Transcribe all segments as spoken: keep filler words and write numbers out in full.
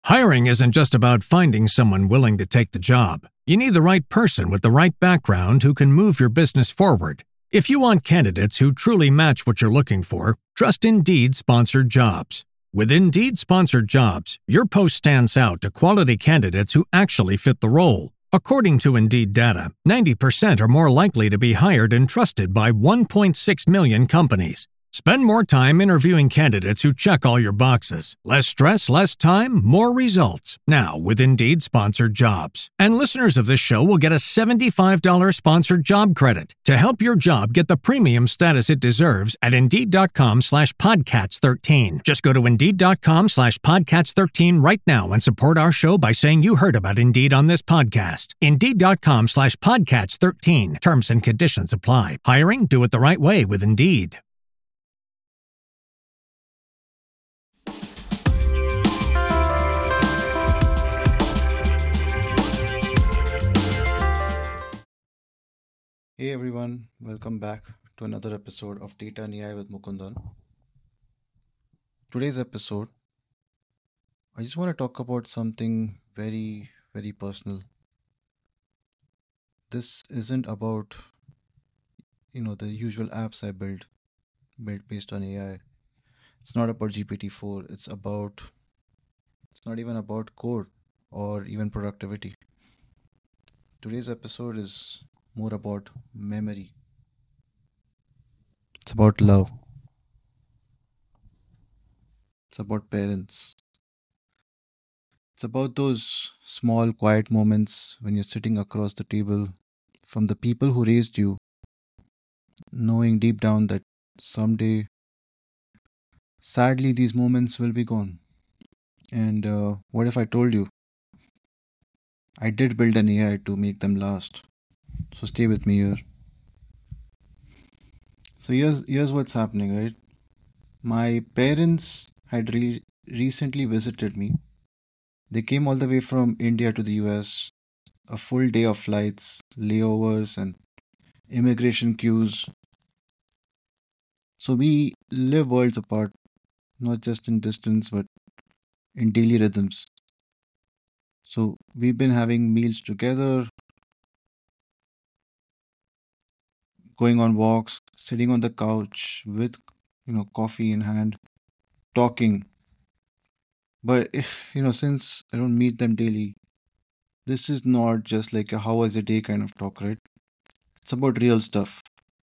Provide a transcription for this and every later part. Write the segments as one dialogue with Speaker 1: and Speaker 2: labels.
Speaker 1: Hiring isn't just about finding someone willing to take the job. You need the right person with the right background who can move your business forward. If you want candidates who truly match what you're looking for, trust Indeed Sponsored Jobs. With Indeed Sponsored Jobs, your post stands out to quality candidates who actually fit the role. According to Indeed data, ninety percent are more likely to be hired and trusted by one point six million companies. Spend more time interviewing candidates who check all your boxes. Less stress, less time, more results. Now with Indeed Sponsored Jobs. And listeners of this show will get a seventy-five dollars sponsored job credit to help your job get the premium status it deserves at Indeed.com slash Podcats13. Just go to Indeed.com slash Podcats13 right now and support our show by saying you heard about Indeed on this podcast. Indeed.com slash Podcats13. Terms and conditions apply. Hiring? Do it the right way with Indeed.
Speaker 2: Hey everyone, welcome back to another episode of Data and A I with Mukundan. Today's episode, I just want to talk about something very, very personal. This isn't about, you know, the usual apps I build, built based on A I. It's not about G P T four. It's about, it's not even about code or even productivity. Today's episode is more about memory. It's about love. It's about parents. It's about those small, quiet moments when you're sitting across the table from the people who raised you, knowing deep down that someday, sadly, these moments will be gone. And uh, what if I told you I did build an A I to make them last? So stay with me here. So here's here's what's happening, right? My parents had re- recently visited me. They came all the way from India to the U S, a full day of flights, layovers, and immigration queues. So we live worlds apart, not just in distance, but in daily rhythms. So we've been having meals together, going on walks, sitting on the couch with, you know, coffee in hand, talking. But, eh, you know, since I don't meet them daily, this is not just like a how was a day kind of talk, right? It's about real stuff,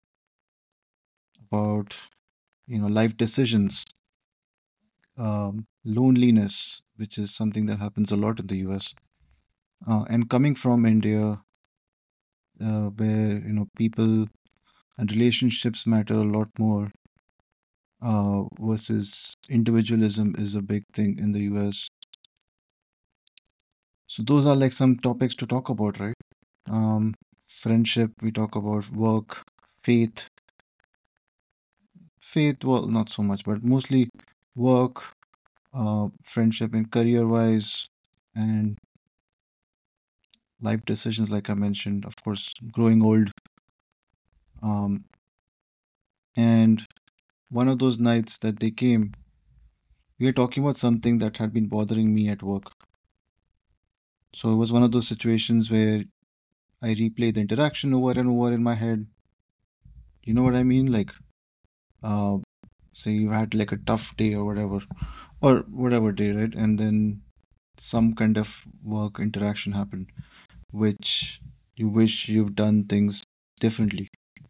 Speaker 2: about, you know, life decisions, um, loneliness, which is something that happens a lot in the U S. Uh, and coming from India, uh, where, you know, people and relationships matter a lot more, uh, versus individualism is a big thing in the U S. So those are like some topics to talk about, right? Um, friendship, we talk about work, faith, faith, well, not so much, but mostly work, uh, friendship and career-wise, and life decisions, like I mentioned, of course, growing old. Um, and one of those nights that they came, we were talking about something that had been bothering me at work. So it was one of those situations where I replay the interaction over and over in my head. You know what I mean? Like, uh, say you had like a tough day or whatever, or whatever day, right? And then some kind of work interaction happened, which you wish you've done things differently.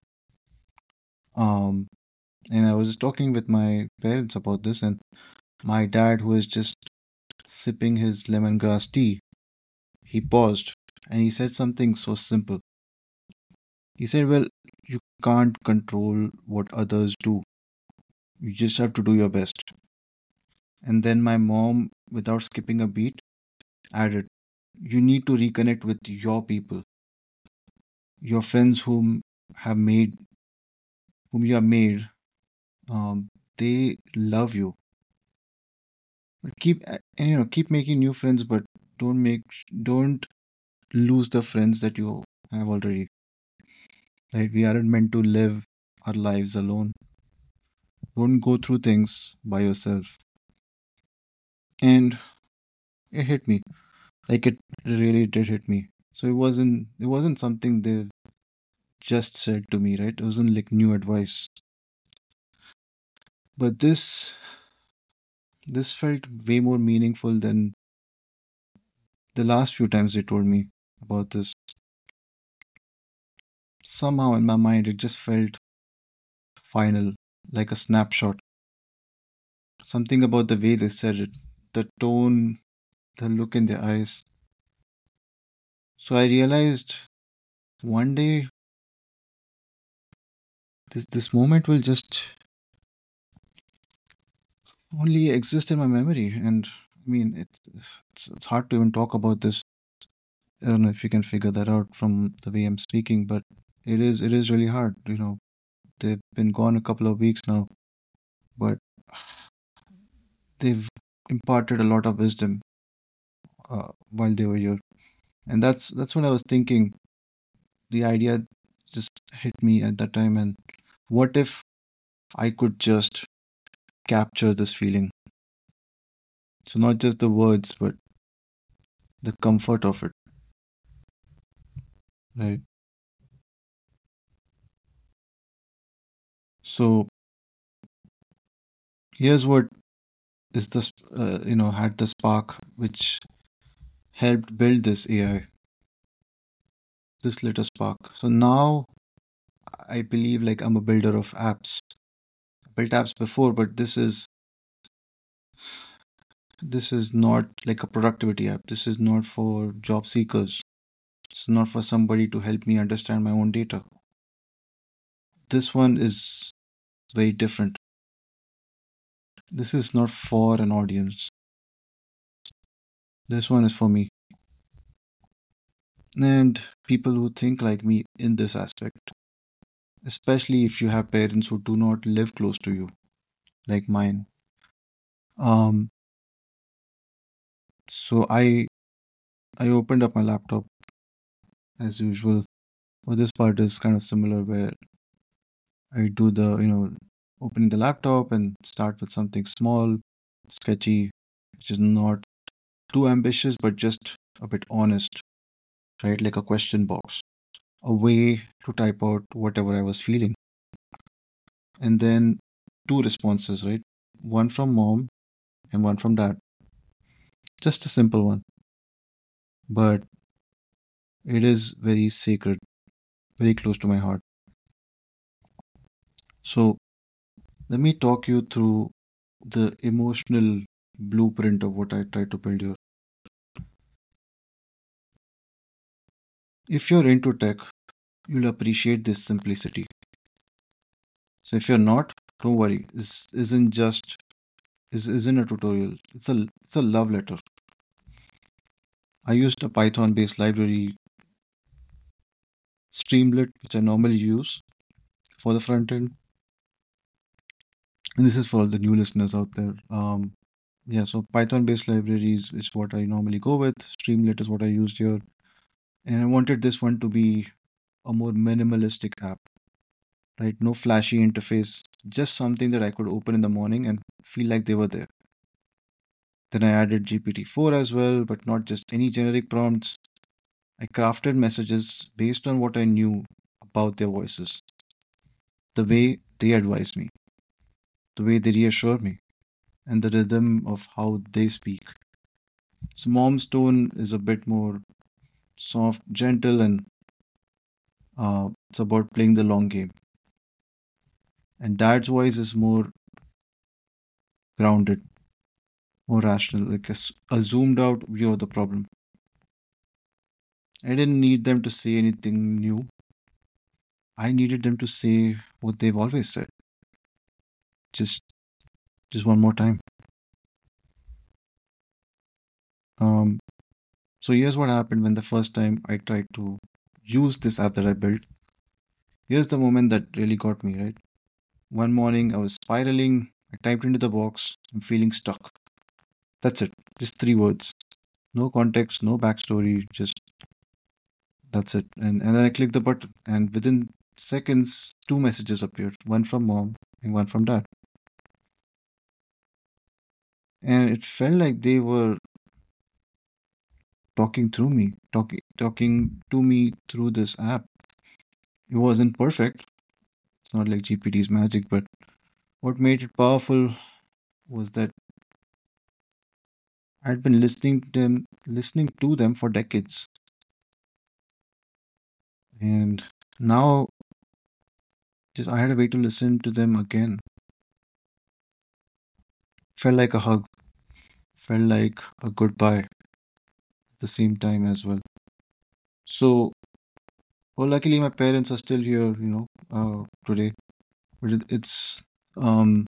Speaker 2: Um, and I was talking with my parents about this, and my dad, who was just sipping his lemongrass tea, he paused and he said something so simple. He said, well, you can't control what others do. You just have to do your best. And then my mom, without skipping a beat, added, you need to reconnect with your people, your friends whom have made, whom you have made. Um, they love you. But keep, and you know, keep making new friends, but don't make, don't lose the friends that you have already. Right? We aren't meant to live our lives alone. Don't go through things by yourself. And it hit me. Like it really did hit me. So it wasn't it wasn't something they just said to me, right? It wasn't like new advice. But this this felt way more meaningful than the last few times they told me about this. Somehow in my mind it just felt final, like a snapshot. Something about the way they said it, the tone, the look in their eyes. So I realized one day this this moment will just only exist in my memory. And I mean, it's, it's it's hard to even talk about this. I don't know if you can figure that out from the way I'm speaking, but it is it is really hard. You know, they've been gone a couple of weeks now, but they've imparted a lot of wisdom uh, while they were here, and that's that's what I was thinking. The idea just hit me at that time, and what if I could just capture this feeling? So not just the words, but the comfort of it, right? So here's what is this, uh, you know, had the spark which helped build this A I, this little spark. So now I believe like I'm a builder of apps. I built apps before, but this is this is not like a productivity app. This is not for job seekers. It's not for somebody to help me understand my own data. This one is very different. This is not for an audience. This one is for me. And people who think like me in this aspect, especially if you have parents who do not live close to you, like mine. Um, so I I opened up my laptop as usual. Well, this part is kind of similar where I do the, you know, opening the laptop and start with something small, sketchy, which is not too ambitious, but just a bit honest, right? Like a question box, a way to type out whatever I was feeling. And then two responses, right? One from mom and one from dad. Just a simple one. But it is very sacred, very close to my heart. So let me talk you through the emotional blueprint of what I try to build here. If you're into tech, you'll appreciate this simplicity. So if you're not, don't worry. This isn't just this isn't a tutorial. It's a it's a love letter. I used a Python-based library, Streamlit, which I normally use for the front end. And this is for all the new listeners out there. Um, yeah, so Python-based libraries is what I normally go with. Streamlit is what I used here, and I wanted this one to be a more minimalistic app, right? No flashy interface, just something that I could open in the morning and feel like they were there. Then I added G P T four as well, but not just any generic prompts. I crafted messages based on what I knew about their voices, the way they advise me, the way they reassure me, and the rhythm of how they speak. So, mom's tone is a bit more soft, gentle, and uh, it's about playing the long game. And dad's voice is more grounded, more rational, like a, s- a zoomed out view of the problem. I didn't need them to say anything new. I needed them to say what they've always said. Just just one more time. Um, so here's what happened when the first time I tried to use this app that I built. Here's the moment that really got me, right? One morning I was spiraling, I typed into the box, I'm feeling stuck. That's it. Just three words. No context, no backstory, just that's it. And and then I clicked the button and within seconds two messages appeared, one from mom and one from dad. And it felt like they were talking through me, talking talking to me through this app. It wasn't perfect. It's not like G P T's magic, but what made it powerful was that I'd been listening to them, listening to them for decades, and now just I had a way to listen to them again. Felt like a hug, felt like a goodbye at the same time as well. So, well, luckily my parents are still here, you know, uh, today. But it, it's, um,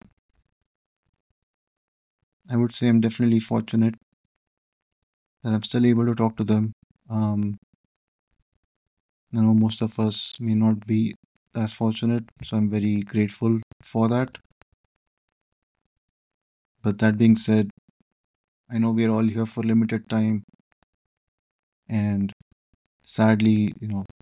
Speaker 2: I would say I'm definitely fortunate that I'm still able to talk to them. Um, I know most of us may not be as fortunate, so I'm very grateful for that. But that being said, I know we are all here for limited time, and sadly, you know,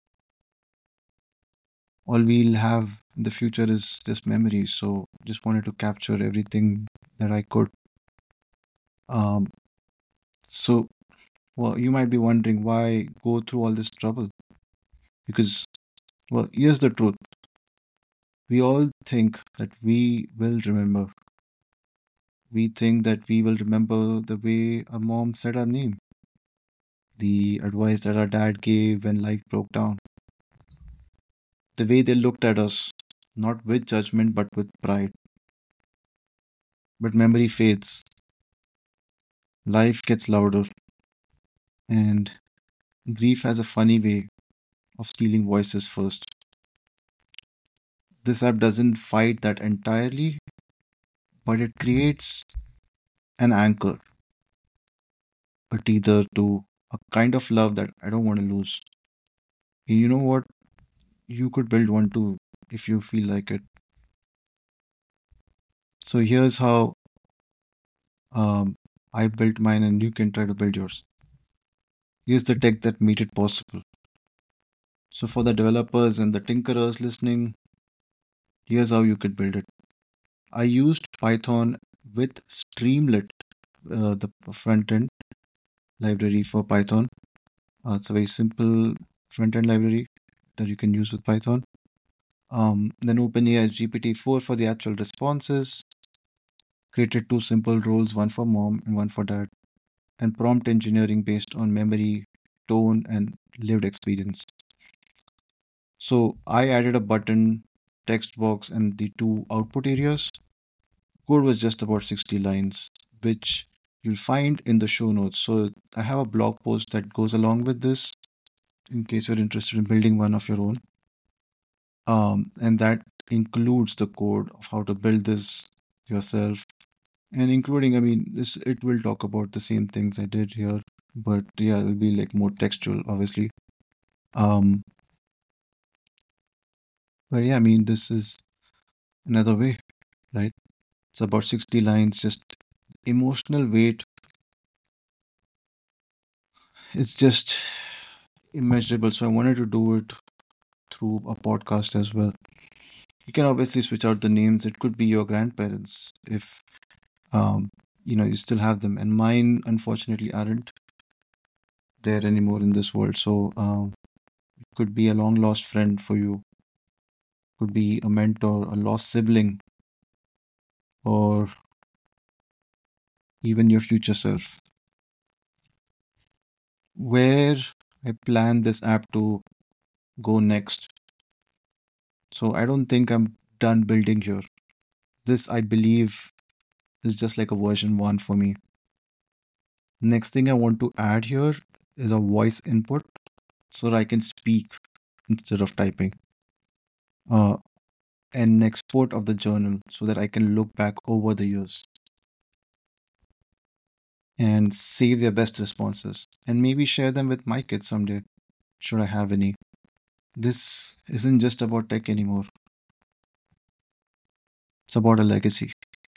Speaker 2: all we'll have in the future is just memories. So just wanted to capture everything that I could. Um, so, well, you might be wondering why go through all this trouble? Because, well, here's the truth. We all think that we will remember. We think that we will remember the way our mom said our name, the advice that our dad gave when life broke down, the way they looked at us, not with judgment but with pride. But memory fades, life gets louder, and grief has a funny way of stealing voices first. This app doesn't fight that entirely, but it creates an anchor, a tether to a kind of love that I don't want to lose. And you know what? You could build one too if you feel like it. So here's how um, I built mine, and you can try to build yours. Here's the tech that made it possible. So for the developers and the tinkerers listening, here's how you could build it. I used Python with Streamlit, uh, the front end library for Python. Uh, it's a very simple front end library that you can use with Python. Um, then OpenAI's G P T four for the actual responses. Created two simple roles, one for mom and one for dad, and prompt engineering based on memory, tone, and lived experience. So I added a button, text box, and the two output areas. Code was just about sixty lines, which you'll find in the show notes. So I have a blog post that goes along with this in case you're interested in building one of your own. Um, and that includes the code of how to build this yourself, and including, I mean, this it will talk about the same things I did here, but yeah, it'll be like more textual, obviously. Um, but yeah, I mean, this is another way, right? It's about sixty lines, just emotional weight. It's just immeasurable. So I wanted to do it through a podcast as well. You can obviously switch out the names. It could be your grandparents if um you know you still have them, and mine unfortunately aren't there anymore in this world. So um, it could be a long lost friend for you, could be a mentor, a lost sibling, or even your future self. Where I plan this app to go next. So I don't think I'm done building here. This, I believe, is just like a version one for me. Next thing I want to add here is a voice input so that I can speak instead of typing. Uh, and export of the journal so that I can look back over the years and save their best responses and maybe share them with my kids someday, should I have any. This isn't just about tech anymore, it's about a legacy.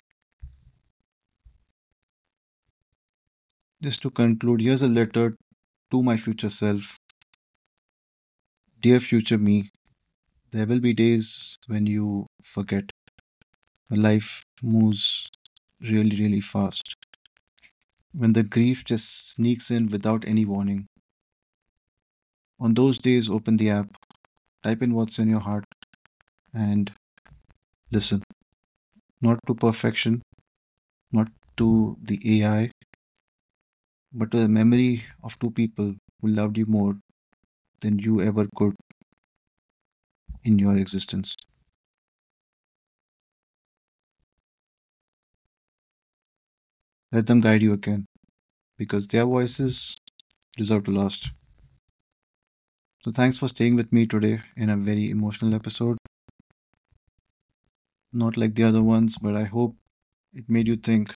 Speaker 2: Just to conclude, here's a letter to my future self. Dear future me, there will be days when you forget. Life moves really, really fast. when the grief just sneaks in without any warning. On those days, open the app, type in what's in your heart, and listen. Not to perfection, not to the A I, but to the memory of two people who loved you more than you ever could in your existence. Let them guide you again, because their voices deserve to last. So thanks for staying with me today in a very emotional episode. Not like the other ones, but I hope it made you think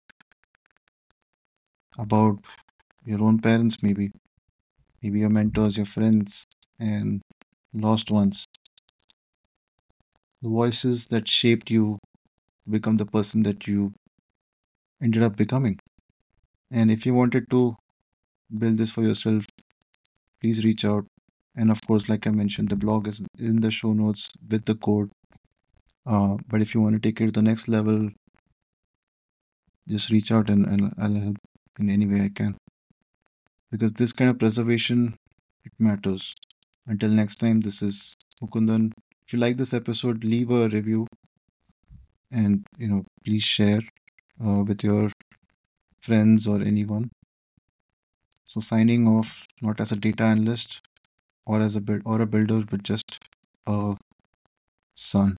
Speaker 2: about your own parents, maybe. Maybe your mentors, your friends, and lost ones. The voices that shaped you to become the person that you ended up becoming. And if you wanted to build this for yourself, please reach out. And of course, like I mentioned, the blog is in the show notes with the code. Uh, but if you want to take it to the next level, just reach out and, and I'll help in any way I can. Because this kind of preservation, it matters. Until next time, this is Mukundan. If you like this episode, leave a review and, you know, please share uh, with your friends or anyone. So signing off, not as a data analyst or as a build or a builder, but just a son.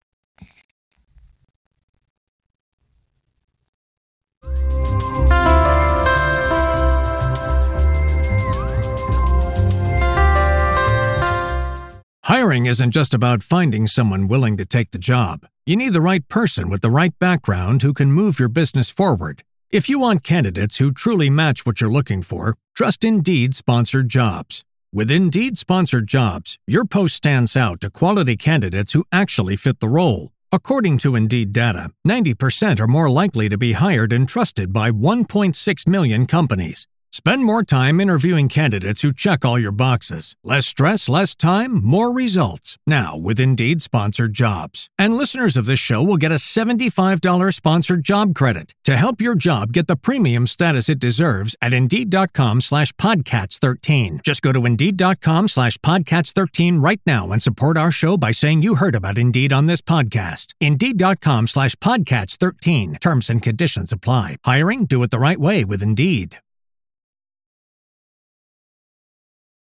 Speaker 1: Hiring isn't just about finding someone willing to take the job. You need the right person with the right background who can move your business forward. If you want candidates who truly match what you're looking for, trust Indeed Sponsored Jobs. With Indeed Sponsored Jobs, your post stands out to quality candidates who actually fit the role. According to Indeed data, ninety percent are more likely to be hired and trusted by one point six million companies. Spend more time interviewing candidates who check all your boxes. Less stress, less time, more results. Now with Indeed Sponsored Jobs. And listeners of this show will get a seventy-five dollars sponsored job credit to help your job get the premium status it deserves at Indeed.com slash Podcats 13. Just go to Indeed.com slash Podcats 13 right now and support our show by saying you heard about Indeed on this podcast. Indeed.com slash Podcats 13. Terms and conditions apply. Hiring? Do it the right way with Indeed.